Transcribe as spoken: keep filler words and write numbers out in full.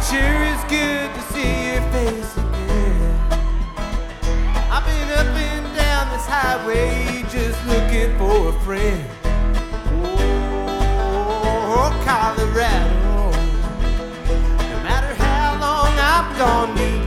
sure is good to see your face again. I've been up and down this highway just looking for a friend. Oh, Colorado, no matter how long I'm gone, you